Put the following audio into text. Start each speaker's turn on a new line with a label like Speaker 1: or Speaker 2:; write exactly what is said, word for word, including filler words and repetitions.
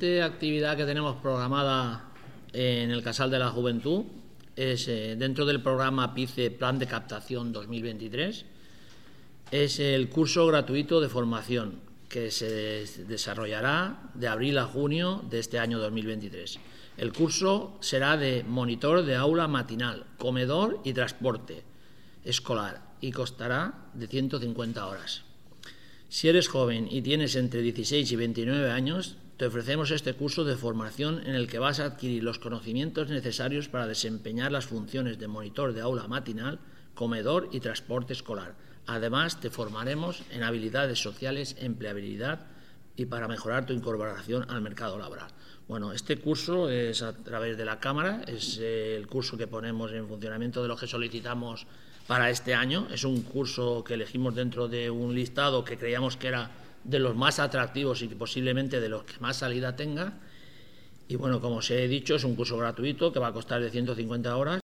Speaker 1: siguiente actividad que tenemos programada en el Casal de la Juventud es eh, dentro del programa PICE Plan de Captación dos mil veintitrés, es el curso gratuito de formación que se desarrollará de abril a junio de este año dos mil veintitrés. El curso será de monitor de aula matinal, comedor y transporte escolar y costará de ciento cincuenta horas. Si eres joven y tienes entre dieciséis y veintinueve años, te ofrecemos este curso de formación en el que vas a adquirir los conocimientos necesarios para desempeñar las funciones de monitor de aula matinal, comedor y transporte escolar. Además, te formaremos en habilidades sociales, empleabilidad y para mejorar tu incorporación al mercado laboral. Bueno, este curso es a través de la Cámara, es el curso que ponemos en funcionamiento de los que solicitamos para este año. Es un curso que elegimos dentro de un listado que creíamos que era de los más atractivos y posiblemente de los que más salida tenga. Y bueno, como os he dicho, es un curso gratuito que va a costar de ciento cincuenta horas.